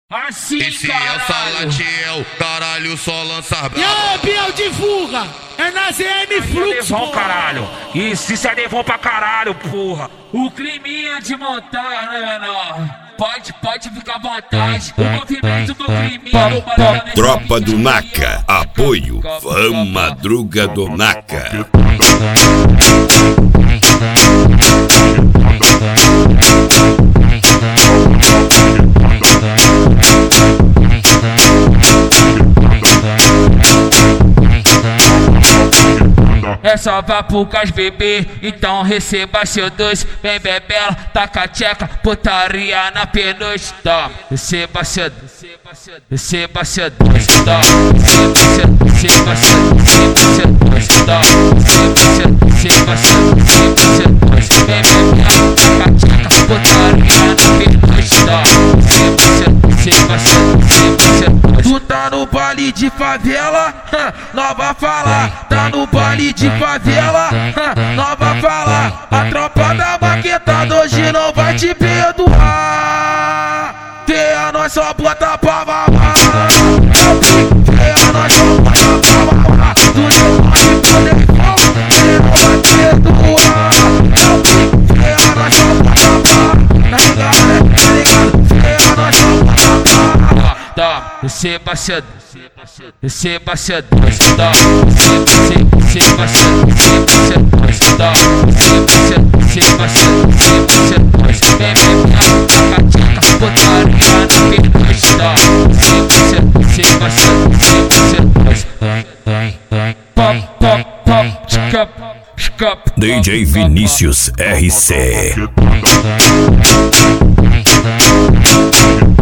Assim, esse caralho. é o Salatiel, caralho, só lança brava. E aí, Biel, divulga! É na ZN Fluxo, Devon, caralho. Isso é Devon pra caralho, porra. O climinha de montanha, né, menor? Pode ficar à vontade. O movimento do climinha. Tropa do Naca, apoio, Van Madruga do Naca. É só vapucas, bebê, então receba seu doce. Vem bebela, taca tcheca, putaria na penugem. Toma, receba seu doce, receba seu doce. Toma, receba seu doce. Toma, receba seu doce. Vem bebela, taca tcheca, putaria na penugem. Toma, receba seu doce. Tu tá no baile de favela, nova fala. Tá no baile de favela, nova fala. A tropa da maquetada hoje não vai te perdoar. Vê a nós só bota pra mamar. Vê a nós só bota pra mamar. Tu não vai poder falar, você não vai perdoar. Vê a nós só bota pra mamar. Tá ligado? Vê a nós só bota pra mamar. Toma, receba cedo. Receba seu doce, toma, receba seu doce, toma, receba seu doce. Vem bebê, taca tcheca, putaria na penugem, toma, receba seu doce. Pop, tchicap. DJ Vinícius RC.